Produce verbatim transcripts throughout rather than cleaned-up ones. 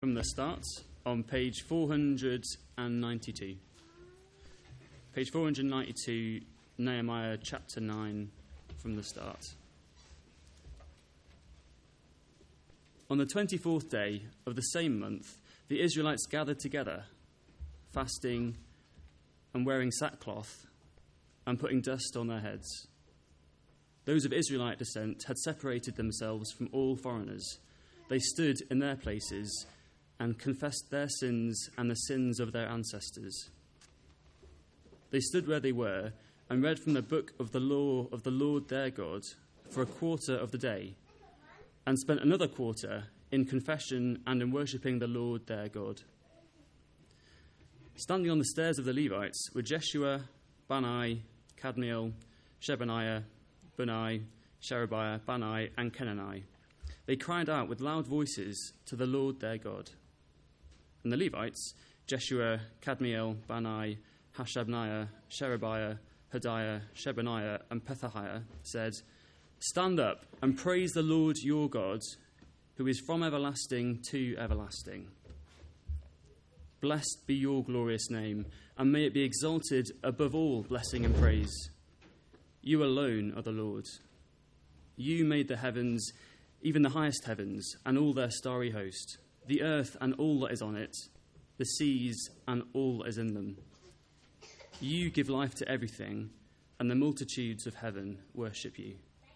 From the start on page four hundred ninety-two. Page four hundred ninety-two, Nehemiah chapter nine, from the start. On the twenty-fourth day of the same month, the Israelites gathered together, fasting and wearing sackcloth and putting dust on their heads. Those of Israelite descent had separated themselves from all foreigners. They stood in their places and confessed their sins and the sins of their ancestors. They stood where they were and read from the book of the law of the Lord their God for a quarter of the day, and spent another quarter in confession and in worshipping the Lord their God. Standing on the stairs of the Levites were Jeshua, Bani, Kadmiel, Shebaniah, Bunai, Sherebiah, Bani, and Kenani. They cried out with loud voices to the Lord their God. And the Levites, Jeshua, Kadmiel, Bani, Hashabniah, Sherebiah, Hodiah, Shebaniah, and Pethahiah, said, "Stand up and praise the Lord your God, who is from everlasting to everlasting. Blessed be your glorious name, and may it be exalted above all blessing and praise. You alone are the Lord. You made the heavens, even the highest heavens, and all their starry host, the earth and all that is on it, the seas and all that is in them. You give life to everything, and the multitudes of heaven worship you.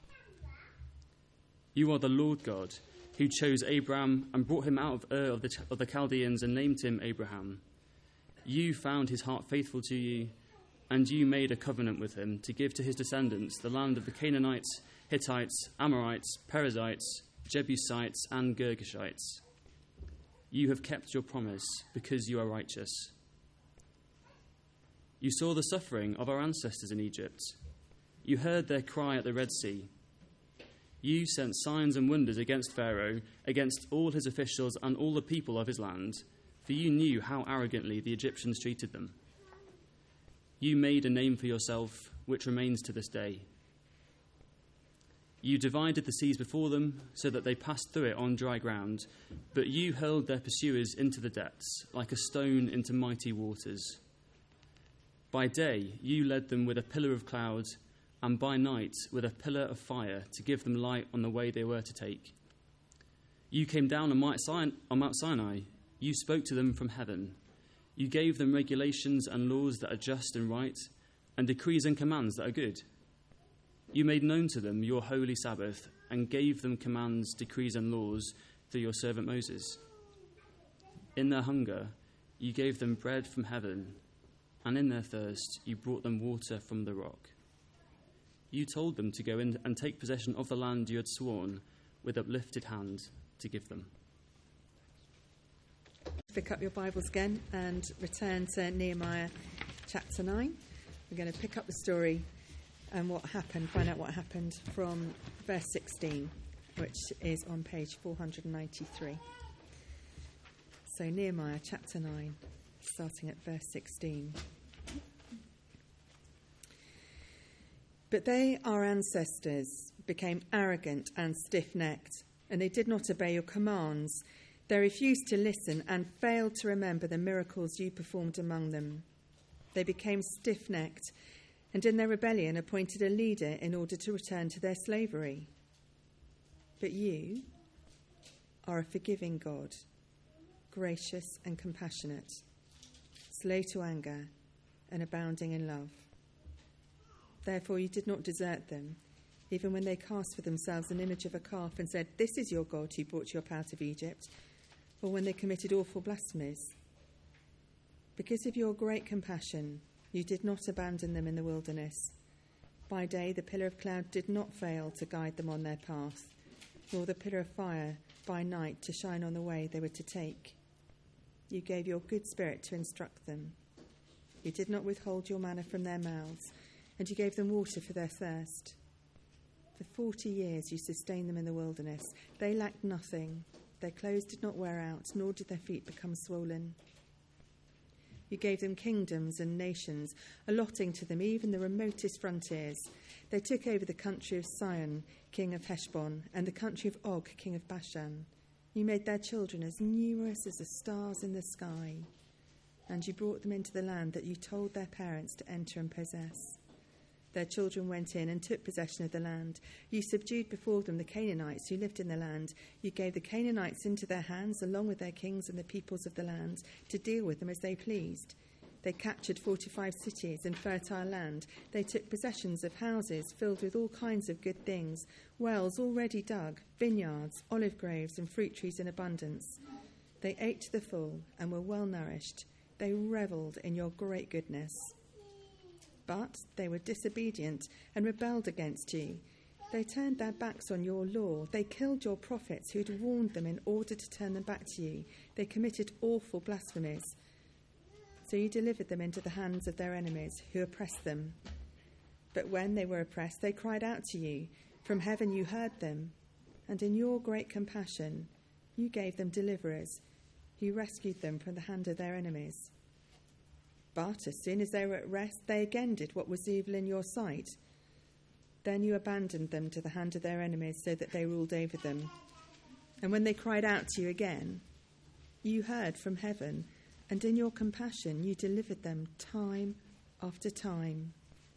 You are the Lord God, who chose Abram and brought him out of Ur of the, of the Chaldeans and named him Abraham. You found his heart faithful to you, and you made a covenant with him to give to his descendants the land of the Canaanites, Hittites, Amorites, Perizzites, Jebusites, and Girgashites. You have kept your promise because you are righteous. You saw the suffering of our ancestors in Egypt. You heard their cry at the Red Sea. You sent signs and wonders against Pharaoh, against all his officials and all the people of his land, for you knew how arrogantly the Egyptians treated them. You made a name for yourself, which remains to this day. You divided the seas before them so that they passed through it on dry ground, but you hurled their pursuers into the depths, like a stone into mighty waters. By day you led them with a pillar of cloud, and by night with a pillar of fire to give them light on the way they were to take. You came down on Mount Sinai. You spoke to them from heaven. You gave them regulations and laws that are just and right, and decrees and commands that are good. You made known to them your holy Sabbath and gave them commands, decrees, and laws through your servant Moses. In their hunger, you gave them bread from heaven, and in their thirst, you brought them water from the rock. You told them to go in and take possession of the land you had sworn with uplifted hand to give them." Pick up your Bibles again and return to Nehemiah chapter nine. We're going to pick up the story and what happened, find out what happened from verse sixteen, which is on page four hundred ninety-three. So Nehemiah chapter nine, starting at verse sixteen. "But they, our ancestors, became arrogant and stiff-necked, and they did not obey your commands. They refused to listen and failed to remember the miracles you performed among them. They became stiff-necked and in their rebellion appointed a leader in order to return to their slavery. But you are a forgiving God, gracious and compassionate, slow to anger and abounding in love. Therefore you did not desert them, even when they cast for themselves an image of a calf and said, 'This is your God who brought you up out of Egypt,' or when they committed awful blasphemies. Because of your great compassion, you did not abandon them in the wilderness. By day the pillar of cloud did not fail to guide them on their path, nor the pillar of fire by night to shine on the way they were to take. You gave your good spirit to instruct them. You did not withhold your manna from their mouths, and you gave them water for their thirst. For forty years you sustained them in the wilderness. They lacked nothing. Their clothes did not wear out, nor did their feet become swollen. You gave them kingdoms and nations, allotting to them even the remotest frontiers. They took over the country of Sihon, king of Heshbon, and the country of Og, king of Bashan. You made their children as numerous as the stars in the sky, and you brought them into the land that you told their parents to enter and possess. Their children went in and took possession of the land. You subdued before them the Canaanites who lived in the land. You gave the Canaanites into their hands, along with their kings and the peoples of the land, to deal with them as they pleased. They captured forty-five cities and fertile land. They took possessions of houses filled with all kinds of good things, wells already dug, vineyards, olive groves, and fruit trees in abundance. They ate to the full and were well nourished. They revelled in your great goodness. But they were disobedient and rebelled against you. They turned their backs on your law. They killed your prophets who had warned them in order to turn them back to you. They committed awful blasphemies. So you delivered them into the hands of their enemies who oppressed them. But when they were oppressed, they cried out to you. From heaven you heard them, and in your great compassion you gave them deliverers who rescued them from the hand of their enemies. But as soon as they were at rest, they again did what was evil in your sight. Then you abandoned them to the hand of their enemies so that they ruled over them. And when they cried out to you again, you heard from heaven, and in your compassion you delivered them time after time.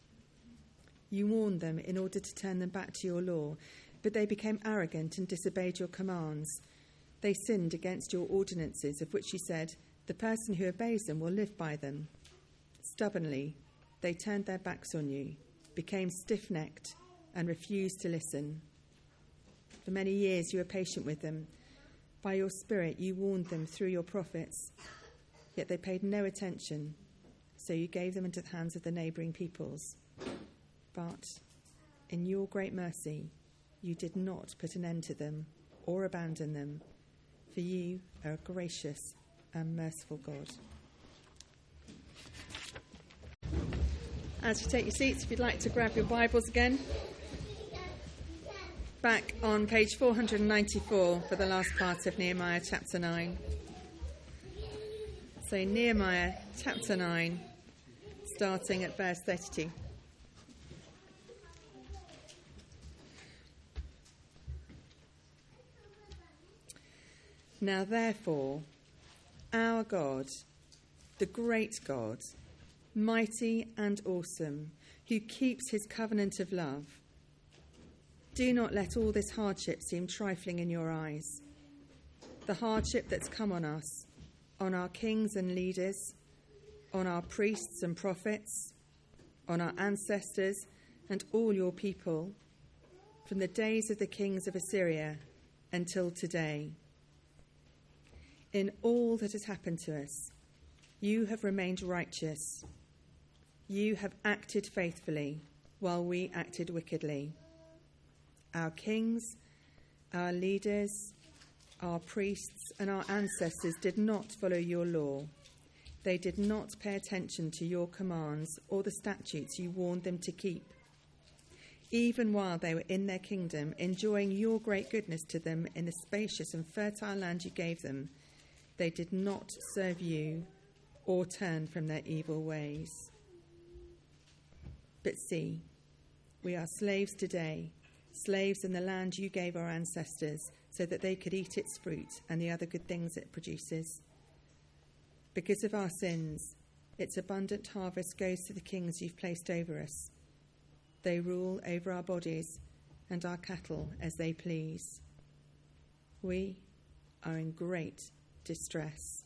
You warned them in order to turn them back to your law, but they became arrogant and disobeyed your commands. They sinned against your ordinances, of which you said, the person who obeys them will live by them. Stubbornly, they turned their backs on you, became stiff-necked, and refused to listen. For many years you were patient with them. By your Spirit you warned them through your prophets. Yet they paid no attention, so you gave them into the hands of the neighbouring peoples. But in your great mercy, you did not put an end to them or abandon them, for you are a gracious and merciful God. As you take your seats, if you'd like to grab your Bibles again, back on page four hundred ninety-four for the last part of Nehemiah chapter nine. So Nehemiah chapter nine, starting at verse thirty-two. Now therefore, our God, the great God, mighty and awesome, who keeps his covenant of love, do not let all this hardship seem trifling in your eyes. The hardship that's come on us, on our kings and leaders, on our priests and prophets, on our ancestors and all your people, from the days of the kings of Assyria until today. In all that has happened to us, you have remained righteous. You have acted faithfully while we acted wickedly. Our kings, our leaders, our priests and our ancestors did not follow your law. They did not pay attention to your commands or the statutes you warned them to keep. Even while they were in their kingdom, enjoying your great goodness to them in the spacious and fertile land you gave them, they did not serve you or turn from their evil ways. But see, we are slaves today, slaves in the land you gave our ancestors, so that they could eat its fruit and the other good things it produces. Because of our sins, its abundant harvest goes to the kings you've placed over us. They rule over our bodies and our cattle as they please. We are in great distress.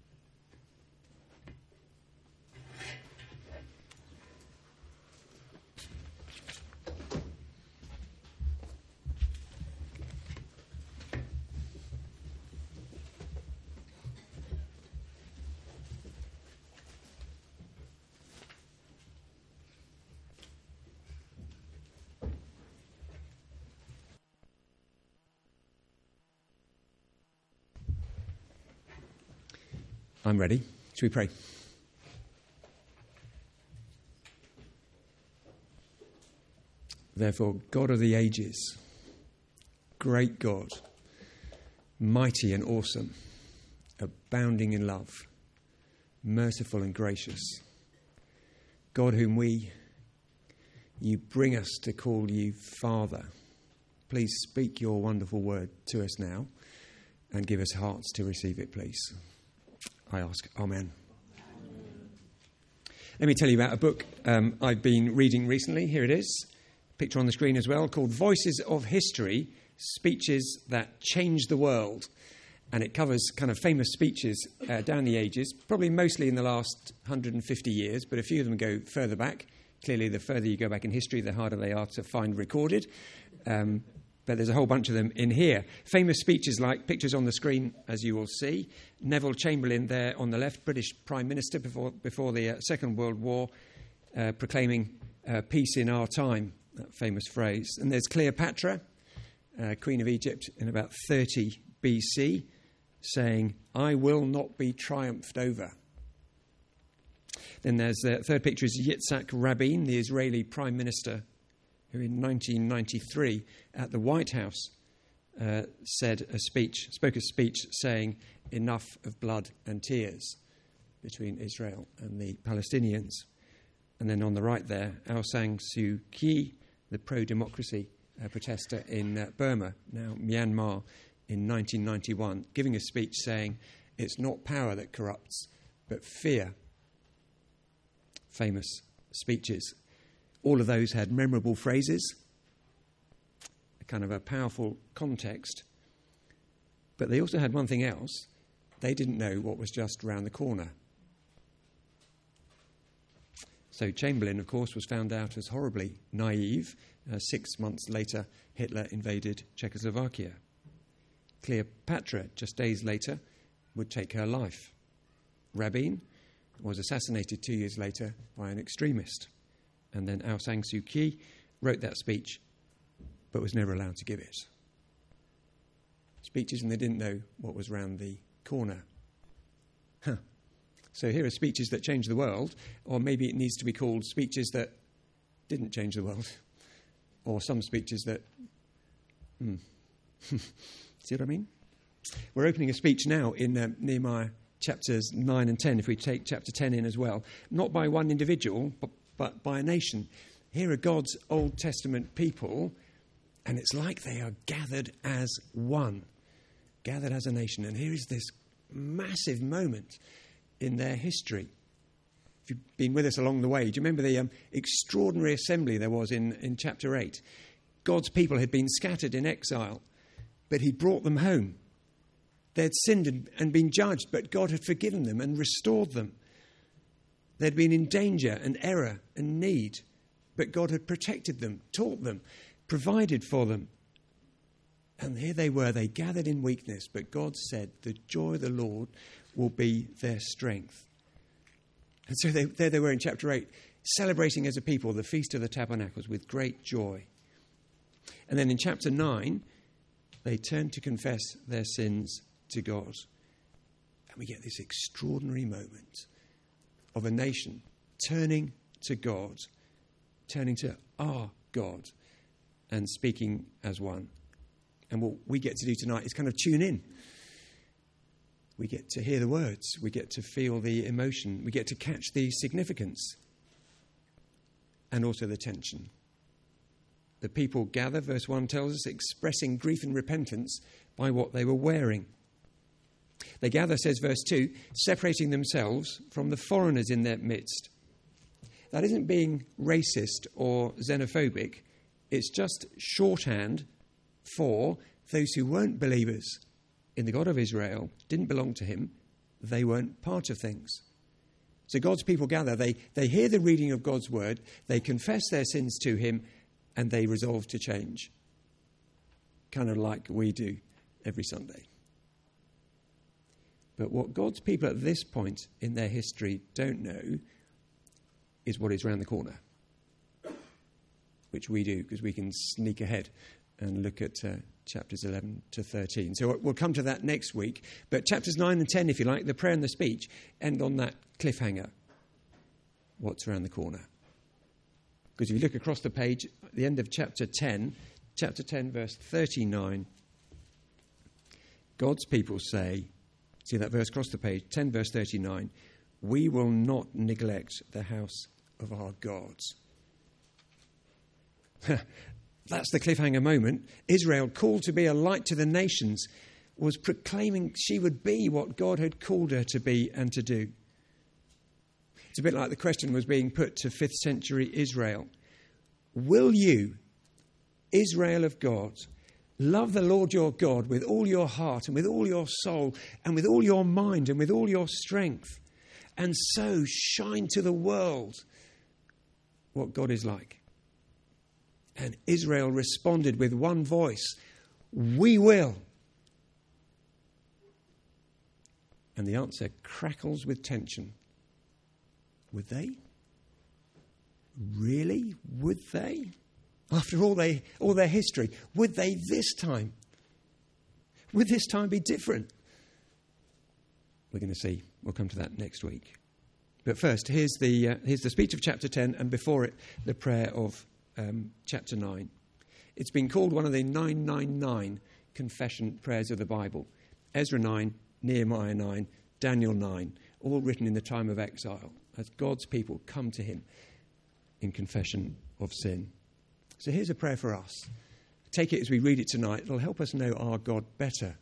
I'm ready. Should we pray? Therefore, God of the ages, great God, mighty and awesome, abounding in love, merciful and gracious, God whom we, you bring us to call you Father. Please speak your wonderful word to us now and give us hearts to receive it, please. I ask, Amen. Let me tell you about a book um, I've been reading recently. Here it is, picture on the screen as well, called Voices of History, Speeches That Changed the World. And it covers kind of famous speeches uh, down the ages, probably mostly in the last one hundred fifty years, but a few of them go further back. Clearly, the further you go back in history, the harder they are to find recorded. Um, but there's a whole bunch of them in here. Famous speeches like, pictures on the screen, as you will see. Neville Chamberlain there on the left, British Prime Minister before, before the uh, Second World War, uh, proclaiming uh, peace in our time, that famous phrase. And there's Cleopatra, uh, Queen of Egypt, in about thirty B C, saying, I will not be triumphed over. Then there's the third picture is Yitzhak Rabin, the Israeli Prime Minister, who in nineteen ninety-three at the White House uh, said a speech, spoke a speech saying, enough of blood and tears between Israel and the Palestinians. And then on the right there, Aung San Suu Kyi, the pro-democracy uh, protester in uh, Burma, now Myanmar, in nineteen ninety-one, giving a speech saying, it's not power that corrupts, but fear. Famous speeches. All of those had memorable phrases, a kind of a powerful context, but they also had one thing else. They didn't know what was just round the corner. So Chamberlain, of course, was found out as horribly naive. Uh, six months later, Hitler invaded Czechoslovakia. Cleopatra, just days later, would take her life. Rabin was assassinated two years later by an extremist. And then Aung San Suu Kyi wrote that speech, but was never allowed to give it. Speeches, and they didn't know what was round the corner. Huh. So here are speeches that changed the world, or maybe it needs to be called speeches that didn't change the world, or some speeches that... Hmm. See what I mean? We're opening a speech now in um, Nehemiah chapters nine and ten, if we take chapter ten in as well. Not by one individual, but, but by a nation. Here are God's Old Testament people, and it's like they are gathered as one, gathered as a nation. And here is this massive moment in their history. If you've been with us along the way, do you remember the um, extraordinary assembly there was in, in chapter eight? God's people had been scattered in exile, but he brought them home. They'd sinned and, and been judged, but God had forgiven them and restored them. They'd been in danger and error and need, but God had protected them, taught them, provided for them. And here they were, they gathered in weakness, but God said, the joy of the Lord will be their strength. And so they, there they were in chapter eight, celebrating as a people the Feast of the Tabernacles with great joy. And then in chapter nine, they turned to confess their sins to God. And we get this extraordinary moment of a nation turning to God, turning to our God and speaking as one. And what we get to do tonight is kind of tune in. We get to hear the words. We get to feel the emotion. We get to catch the significance and also the tension. The people gather, verse one tells us, expressing grief and repentance by what they were wearing. They gather, says verse two, separating themselves from the foreigners in their midst. That isn't being racist or xenophobic. It's just shorthand for those who weren't believers in the God of Israel, didn't belong to him, they weren't part of things. So God's people gather, they, they hear the reading of God's word, they confess their sins to him, and they resolve to change. Kind of like we do every Sunday. But what God's people at this point in their history don't know is what is round the corner, which we do because we can sneak ahead and look at uh, chapters eleven to thirteen. So we'll come to that next week. But chapters nine and ten, if you like, the prayer and the speech, end on that cliffhanger. What's around the corner? Because if you look across the page, at the end of chapter ten, chapter ten, verse thirty-nine, God's people say, see that verse across the page, ten, verse thirty-nine, we will not neglect the house of our gods. That's the cliffhanger moment. Israel, called to be a light to the nations, was proclaiming she would be what God had called her to be and to do. It's a bit like the question was being put to fifth century Israel. Will you, Israel of God, love the Lord your God with all your heart and with all your soul and with all your mind and with all your strength, and so shine to the world what God is like? And Israel responded with one voice, we will. And the answer crackles with tension. Would they? Really? Would they? After all they all their history, would they this time? Would this time be different? We're going to see. We'll come to that next week. But first, here's the uh, here's the speech of chapter ten, and before it, the prayer of um, chapter nine. It's been called one of the nine nine nine confession prayers of the Bible. Ezra nine, Nehemiah nine, Daniel nine, all written in the time of exile, as God's people come to him in confession of sin. So here's a prayer for us. Take it as we read it tonight. It'll help us know our God better.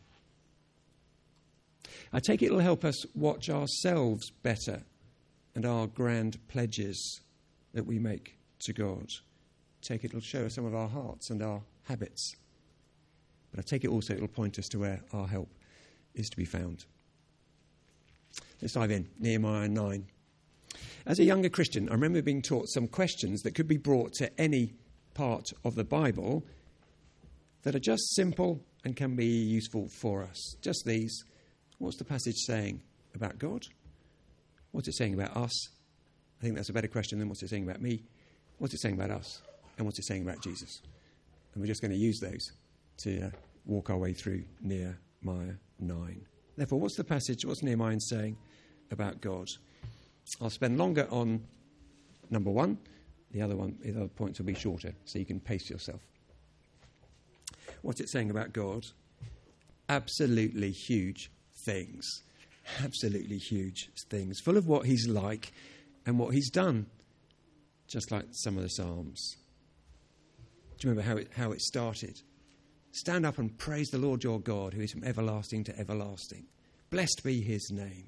I take it it'll help us watch ourselves better and our grand pledges that we make to God. Take it it'll show us some of our hearts and our habits. But I take it also it'll point us to where our help is to be found. Let's dive in. Nehemiah nine. As a younger Christian, I remember being taught some questions that could be brought to any part of the Bible that are just simple and can be useful for us. Just these. What's the passage saying about God? What's it saying about us? I think that's a better question than what's it saying about me. What's it saying about us? And what's it saying about Jesus? And we're just going to use those to uh, walk our way through Nehemiah nine. Therefore, what's the passage, what's Nehemiah saying about God? I'll spend longer on number one. The other one, the other points will be shorter, so you can pace yourself. What's it saying about God? Absolutely huge things. Absolutely huge things. Full of what he's like and what he's done. Just like some of the Psalms. Do you remember how it, how it started? Stand up and praise the Lord your God, who is from everlasting to everlasting. Blessed be his name.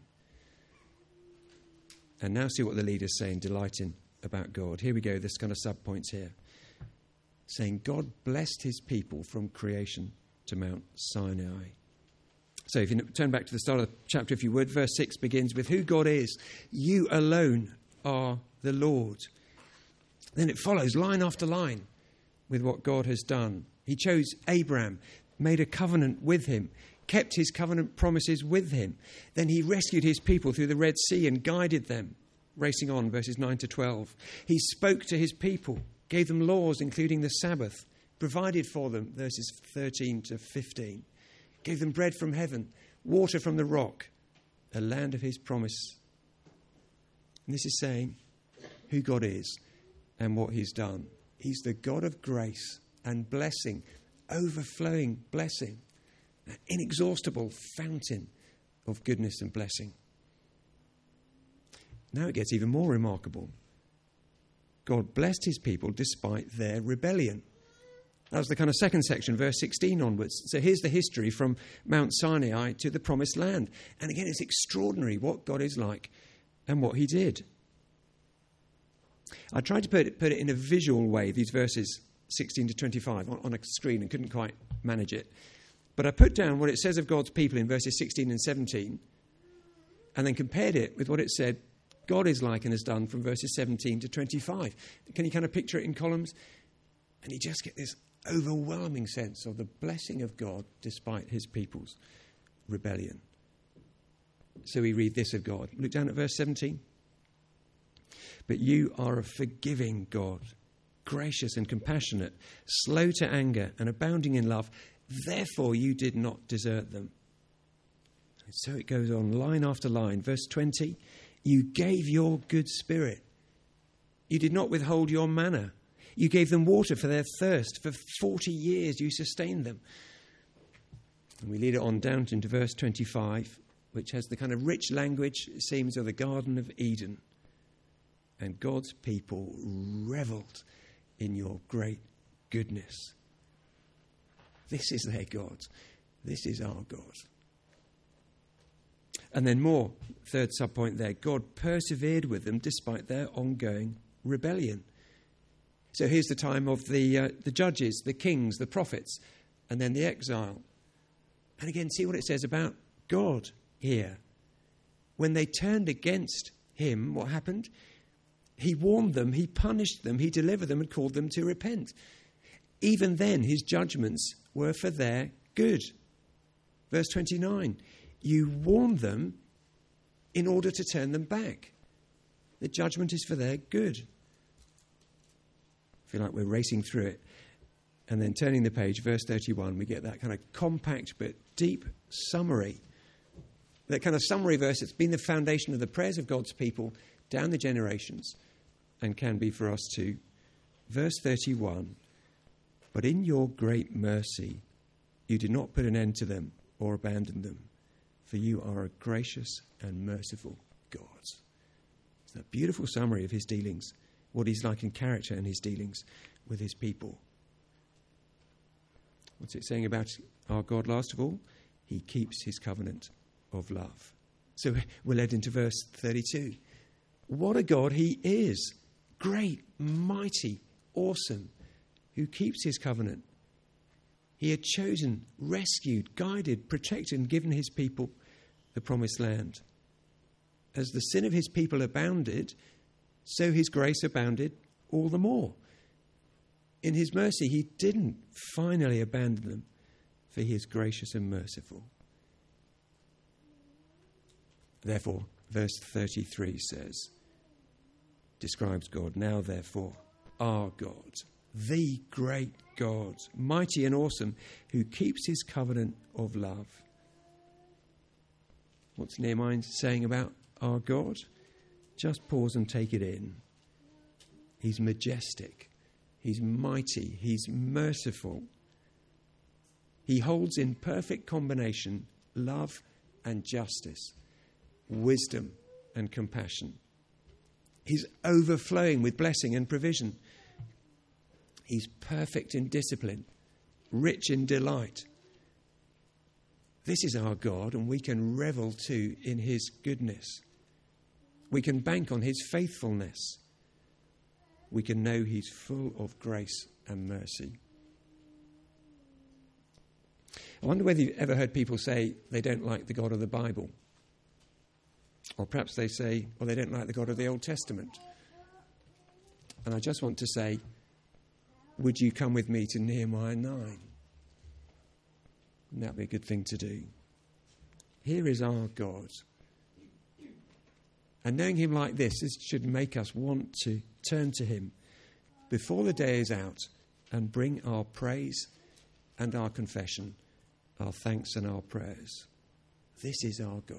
And now see what the leader's saying, delighting about God. Here we go, this kind of sub-points here. Saying God blessed his people from creation to Mount Sinai. So if you turn back to the start of the chapter, if you would, verse six begins with who God is. You alone are the Lord. Then it follows line after line with what God has done. He chose Abraham, made a covenant with him, kept his covenant promises with him. Then he rescued his people through the Red Sea and guided them. Racing on, verses nine to twelve. He spoke to his people, gave them laws, including the Sabbath, provided for them, verses thirteen to fifteen. Gave them bread from heaven, water from the rock, a land of his promise. And this is saying who God is and what he's done. He's the God of grace and blessing, overflowing blessing, an inexhaustible fountain of goodness and blessing. Now it gets even more remarkable. God blessed his people despite their rebellion. That was the kind of second section, verse sixteen onwards. So here's the history from Mount Sinai to the Promised Land. And again, it's extraordinary what God is like and what he did. I tried to put it, put it in a visual way, these verses sixteen to twenty-five, on, on a screen, and couldn't quite manage it. But I put down what it says of God's people in verses sixteen and seventeen, and then compared it with what it said God is like and has done from verses seventeen to twenty-five. Can you kind of picture it in columns? And you just get this overwhelming sense of the blessing of God despite his people's rebellion. So we read this of God. Look down at verse seventeen. But you are a forgiving God, gracious and compassionate, slow to anger and abounding in love. Therefore you did not desert them. And so it goes on, line after line. Verse twenty, you gave your good spirit. You did not withhold your manna. You gave them water for their thirst. For forty years you sustained them. And we lead it on down into verse twenty-five, which has the kind of rich language, it seems, of the Garden of Eden. And God's people revelled in your great goodness. This is their God. This is our God. And then more, third subpoint there, God persevered with them despite their ongoing rebellion. So here's the time of the uh, the judges, the kings, the prophets, and then the exile. And again, see what it says about God here. When they turned against him, what happened? He warned them, he punished them, he delivered them and called them to repent. Even then, his judgments were for their good. Verse twenty-nine, you warned them in order to turn them back. The judgment is for their good. I feel like we're racing through it. And then turning the page, verse thirty-one, we get that kind of compact but deep summary. That kind of summary verse that's been the foundation of the prayers of God's people down the generations and can be for us too. Verse thirty-one, but in your great mercy you did not put an end to them or abandon them, for you are a gracious and merciful God. It's that beautiful summary of his dealings, what he's like in character and his dealings with his people. What's it saying about our God last of all? He keeps his covenant of love. So we're led into verse thirty-two. What a God he is. Great, mighty, awesome, who keeps his covenant. He had chosen, rescued, guided, protected and given his people the promised land. As the sin of his people abounded, so his grace abounded all the more. In his mercy, he didn't finally abandon them, for he is gracious and merciful. Therefore, verse thirty-three says, describes God, now therefore, our God, the great God, mighty and awesome, who keeps his covenant of love. What's Nehemiah saying about our God? Just pause and take it in. He's majestic. He's mighty. He's merciful. He holds in perfect combination love and justice, wisdom and compassion. He's overflowing with blessing and provision. He's perfect in discipline, rich in delight. This is our God, and we can revel too in his goodness. We can bank on his faithfulness. We can know he's full of grace and mercy. I wonder whether you've ever heard people say they don't like the God of the Bible. Or perhaps they say, well, they don't like the God of the Old Testament. And I just want to say, would you come with me to Nehemiah nine? That would be a good thing to do. Here is our God. And knowing him like this, this should make us want to turn to him before the day is out and bring our praise and our confession, our thanks and our prayers. This is our God.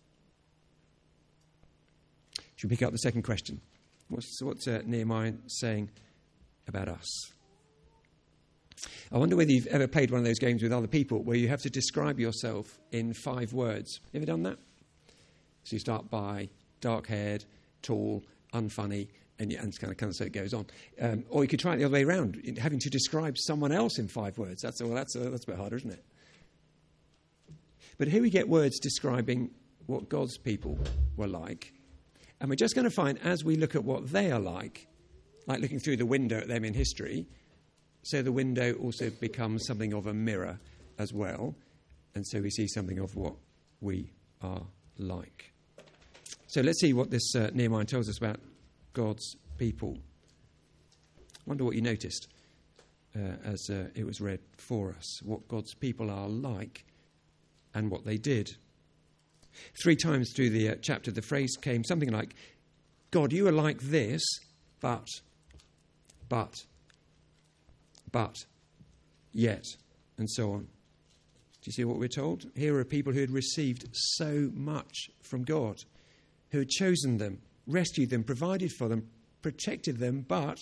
Should we pick up the second question? What's, what's uh, Nehemiah saying about us? I wonder whether you've ever played one of those games with other people where you have to describe yourself in five words. You ever done that? So you start by dark-haired, tall, unfunny, and, and kind of, kind of so it goes on. Um, or you could try it the other way around, having to describe someone else in five words. That's well, that's uh, that's a bit harder, isn't it? But here we get words describing what God's people were like. And we're just going to find, as we look at what they are like, like looking through the window at them in history, so the window also becomes something of a mirror as well. And so we see something of what we are like. So let's see what this uh, Nehemiah tells us about God's people. I wonder what you noticed uh, as uh, it was read for us, what God's people are like and what they did. Three times through the uh, chapter, the phrase came something like, God, you are like this, but, but, but, yet, and so on. Do you see what we're told? Here are people who had received so much from God, who had chosen them, rescued them, provided for them, protected them, but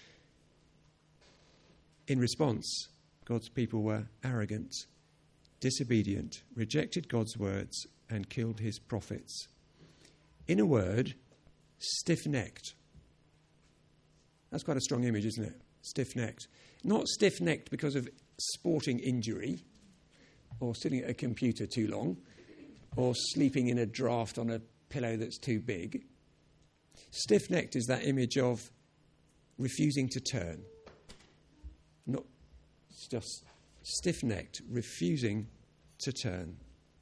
in response, God's people were arrogant, disobedient, rejected God's words, and killed his prophets. In a word, stiff-necked. That's quite a strong image, isn't it? Stiff-necked. Not stiff-necked because of sporting injury, or sitting at a computer too long, or sleeping in a draft on a pillow that's too big. Stiff-necked is that image of refusing to turn. Not just stiff-necked, refusing to turn.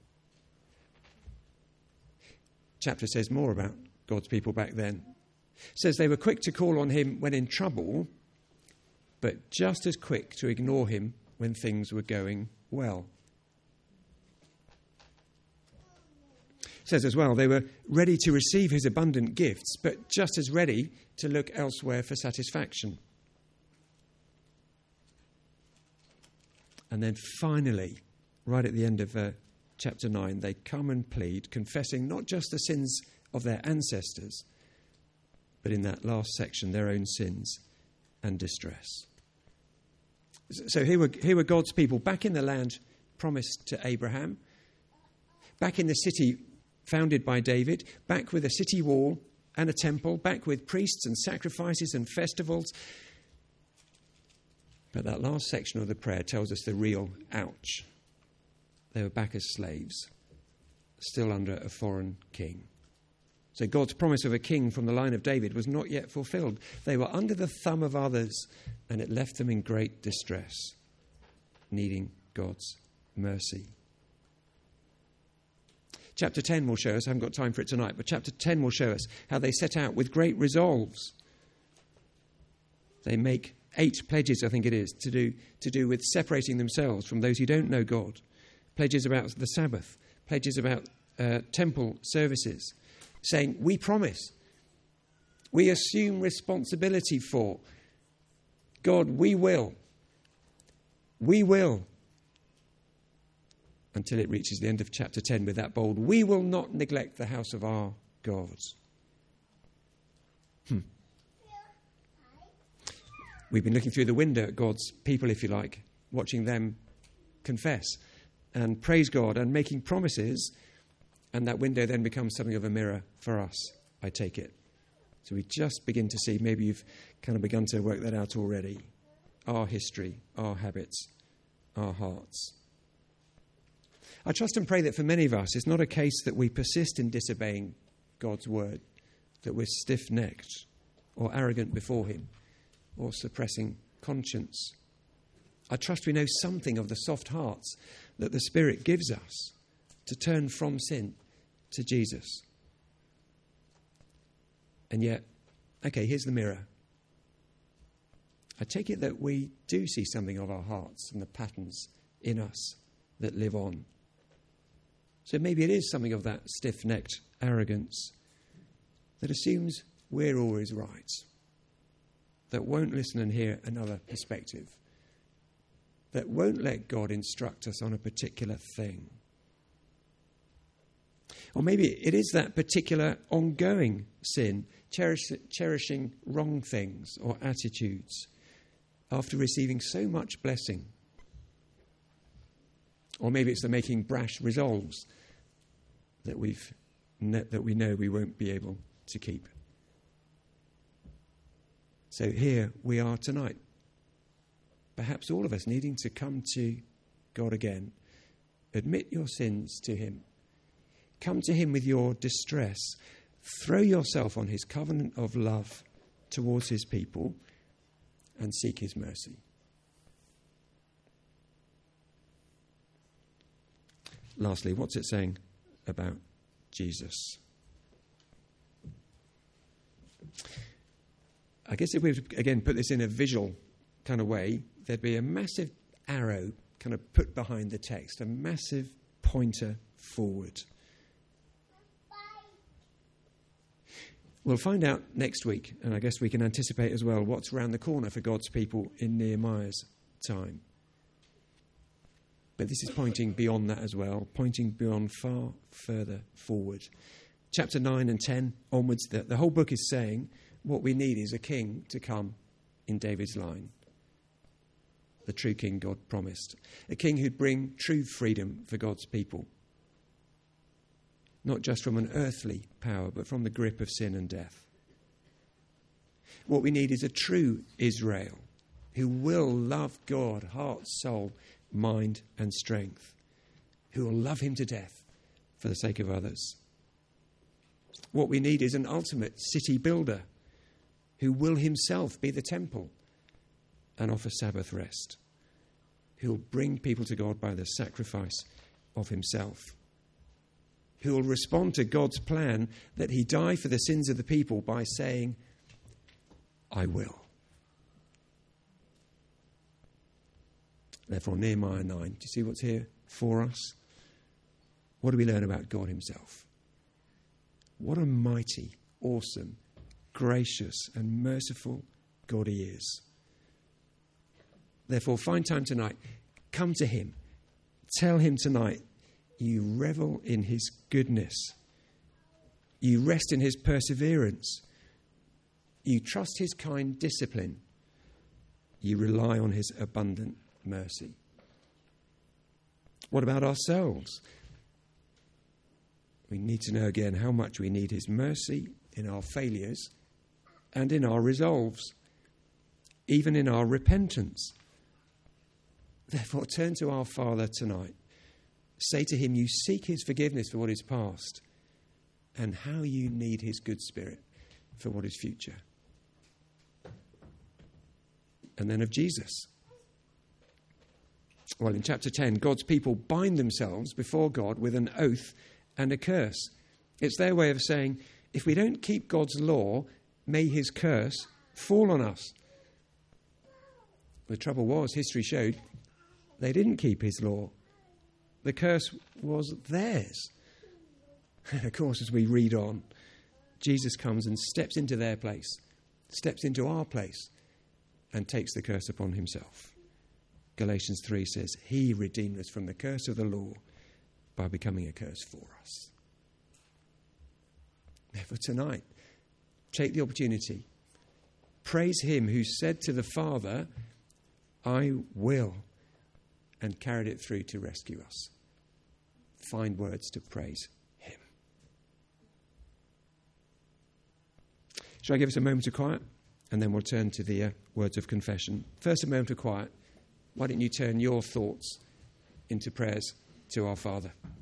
Chapter says more about God's people back then. It says they were quick to call on him when in trouble, but just as quick to ignore him when things were going well. It says as well, they were ready to receive his abundant gifts, but just as ready to look elsewhere for satisfaction. And then finally, right at the end of uh, chapter nine, they come and plead, confessing not just the sins of their ancestors, but in that last section, their own sins and distress. So here were, here were God's people back in the land promised to Abraham, back in the city founded by David, back with a city wall and a temple, back with priests and sacrifices and festivals. But that last section of the prayer tells us the real ouch. They were back as slaves, still under a foreign king. So God's promise of a king from the line of David was not yet fulfilled. They were under the thumb of others, and it left them in great distress, needing God's mercy. Chapter ten will show us, I haven't got time for it tonight, but chapter ten will show us how they set out with great resolves. They make eight pledges, I think it is, to do, to do with separating themselves from those who don't know God. Pledges about the Sabbath, pledges about uh, temple services, saying, we promise, we assume responsibility for. God, we will. We will. Until it reaches the end of chapter ten with that bold, we will not neglect the house of our God. Hmm. We've been looking through the window at God's people, if you like, watching them confess and praise God and making promises, and that window then becomes something of a mirror for us, I take it. So we just begin to see, maybe you've kind of begun to work that out already, our history, our habits, our hearts. I trust and pray that for many of us, it's not a case that we persist in disobeying God's word, that we're stiff-necked or arrogant before him or suppressing conscience. I trust we know something of the soft hearts that the Spirit gives us to turn from sin to Jesus. And yet, okay, here's the mirror. I take it that we do see something of our hearts and the patterns in us that live on. So maybe it is something of that stiff-necked arrogance that assumes we're always right, that won't listen and hear another perspective, that won't let God instruct us on a particular thing. Or maybe it is that particular ongoing sin, cherish, cherishing wrong things or attitudes after receiving so much blessing. Or maybe it's the making brash resolves that we've that we know we won't be able to keep. So here we are tonight. Perhaps all of us needing to come to God again. Admit your sins to him. Come to him with your distress. Throw yourself on his covenant of love towards his people and seek his mercy. Lastly, what's it saying about Jesus? I guess if we again put this in a visual kind of way, there'd be a massive arrow kind of put behind the text, a massive pointer forward. We'll find out next week, and I guess we can anticipate as well what's around the corner for God's people in Nehemiah's time. But this is pointing beyond that as well, pointing beyond far further forward. Chapter nine and ten onwards, the, the whole book is saying what we need is a king to come in David's line. The true king God promised. A king who'd bring true freedom for God's people. Not just from an earthly power, but from the grip of sin and death. What we need is a true Israel who will love God, heart, soul, mind and strength. who will love him to death for the sake of others. What we need is an ultimate city builder who will himself be the temple and offer Sabbath rest, who will bring people to God by the sacrifice of himself, who will respond to God's plan that he die for the sins of the people by saying, I will. Therefore, Nehemiah nine, do you see what's here for us? What do we learn about God himself? What a mighty, awesome, gracious and merciful God he is. Therefore, find time tonight. Come to him. Tell him tonight you revel in his goodness. You rest in his perseverance. You trust his kind discipline. You rely on his abundant mercy. What about ourselves? We need to know again how much we need his mercy in our failures and in our resolves, even in our repentance. Therefore, turn to our Father tonight. Say to him you seek his forgiveness for what is past and how you need his good spirit for what is future. And then of Jesus. Well, in chapter ten, God's people bind themselves before God with an oath and a curse. It's their way of saying, if we don't keep God's law, may his curse fall on us. The trouble was, history showed, they didn't keep his law. The curse was theirs. And of course, as we read on, Jesus comes and steps into their place, steps into our place, and takes the curse upon himself. Galatians three says, he redeemed us from the curse of the law by becoming a curse for us. Therefore, tonight, take the opportunity. Praise him who said to the Father, I will, and carried it through to rescue us. Find words to praise him. Shall I give us a moment of quiet? And then we'll turn to the uh, words of confession. First, a moment of quiet. Why don't you turn your thoughts into prayers to our Father?